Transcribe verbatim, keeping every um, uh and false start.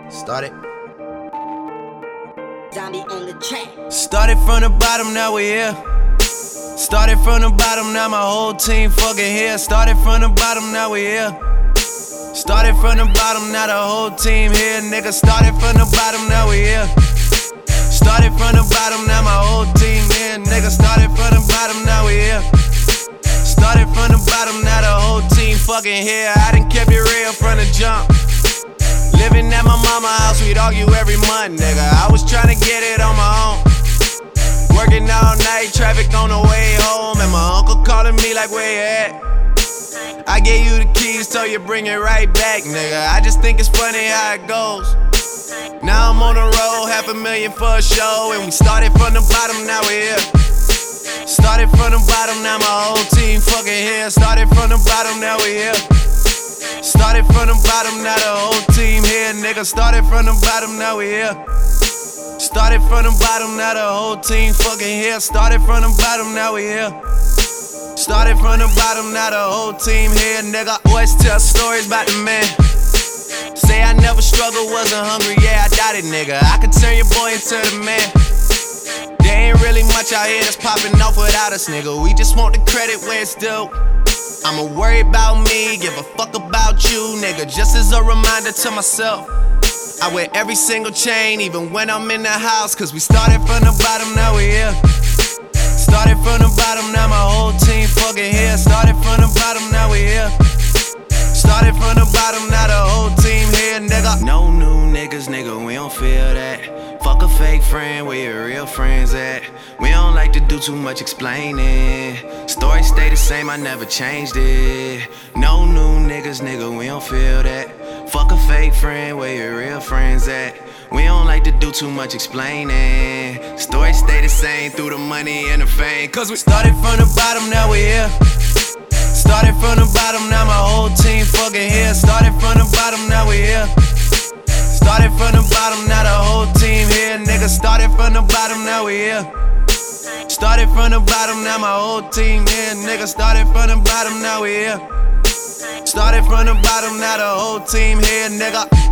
Started. Zombie on the track. Started from the bottom, now we here. Started from the bottom, now my whole team fucking here. Started from the bottom, now we here. Started from the bottom, now the whole team here, nigga. Started from the bottom, now we here. Started from the bottom, now my whole team here, nigga. Started from the bottom, now we here. Started from the bottom, now the whole team fucking here. I done kept it real from the jump. Living at my mama's house, we'd argue every month, nigga. I was tryna get it on my own. Working all night, traffic on the way home, and my uncle calling me like, where you at? I gave you the keys, told you bring it right back, nigga. I just think it's funny how it goes. Now I'm on the road, half a million for a show, and we started from the bottom, now we here. Started from the bottom, now my whole team fucking here. Started from the bottom, now we here. Started from the bottom, now the whole team here, nigga. Started from the bottom, now we here. Started from the bottom, now the whole team fucking here. Started from the bottom, now we here. Started from the bottom, now the whole team here, nigga. Always tell stories about the man. Say I never struggled, wasn't hungry, yeah, I doubt it, nigga. I could turn your boy into the man. There ain't really much out here that's popping off without us, nigga. We just want the credit where it's due. I'ma worry about me, give a fuck about you, nigga. Just as a reminder to myself, I wear every single chain, even when I'm in the house. Cause we started from the bottom, now we here. Started from the bottom, now my whole team fucking here. Started from the bottom, now we here. Started from the bottom, now the whole team here, nigga. No new niggas, nigga, we don't feel that. Fuck a fake friend, where your real friends at? We don't like to do too much explaining. Story stay the same, I never changed it. No new niggas, nigga, we don't feel that. Fuck a fake friend, where your real friends at? We don't like to do too much explaining. Story stay the same through the money and the fame. Cause we started from the bottom, now we here. Started from the bottom, now my whole team fucking here. Started from the bottom, now we here. Started from the bottom, now the whole team here, nigga. Started from the bottom, now we here. Started from the bottom, now my whole team here, nigga. Started from the bottom, now we here. Started from the bottom, now the whole team here, nigga.